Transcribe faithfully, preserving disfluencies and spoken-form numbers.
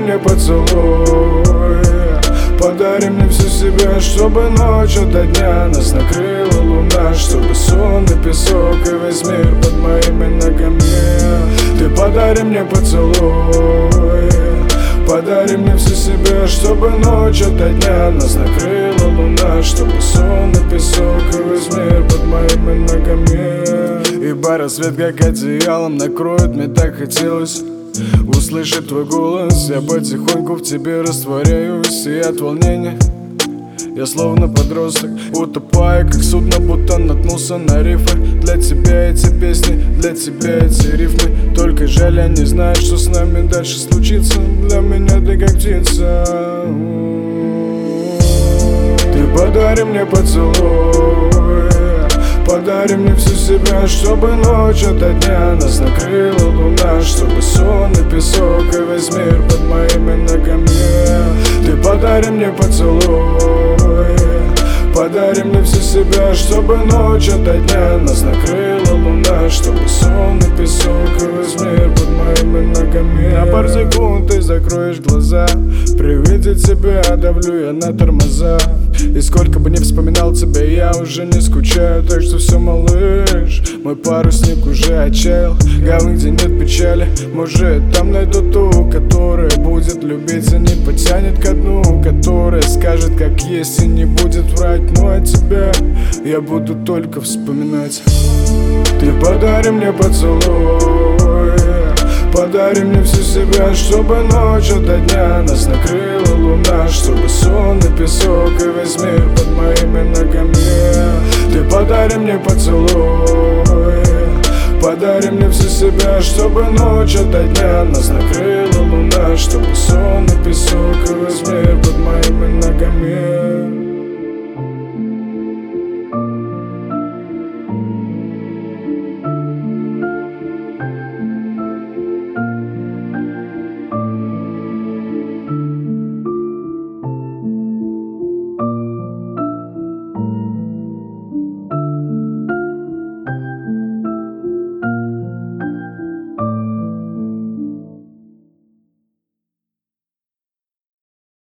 мне поцелуй, подари мне всю себя, чтобы ночь ото дня нас накрыла луна, чтобы сон и песок и весь мир под моими ногами. Ты подари мне поцелуй, подари мне всю себя, чтобы ночь ото дня нас накрыла луна, чтобы сон и песок и весь мир под моими ногами. Ибо рассвет как одеялом накроет, мне так хотелось услышать твой голос. Я потихоньку в тебе растворяюсь, и от волнения я словно подросток, утопая как судно, будто наткнулся на рифы. Для тебя эти песни, для тебя эти рифмы. Только жаль, я не знаю, что с нами дальше случится. Для меня ты как птица. Ты подари мне поцелуй, подари мне всю себя, чтобы ночь ото дня нас накрыла луна, чтобы сон и песок и весь мир под моими ногами. Ты подари мне поцелуй, подари мне всю себя, чтобы ночь ото дня нас накрыла луна, чтобы сон и песок и весь мир под моими ногами. На пару секунд ты закроешь глаза, при виде тебя давлю я на тормоза. И сколько бы ни вспоминал тебя, я уже не скучаю. Так что все, малыш, мой парусник уже отчаял. Гавань, где нет печали, может там найду ту, которая будет любить и не потянет ко дну, которая скажет как есть и не будет врать. Ну а тебя я буду только вспоминать. Ты подари мне поцелуй, подари мне всю себя, чтобы ночь ото дня нас накрыла луна, чтобы сон и песок и весь мир под моими ногами. Ты подари мне поцелуй, подари мне всю себя, чтобы ночь ото дня нас накрыла луна, чтобы сон и песок и весь мир под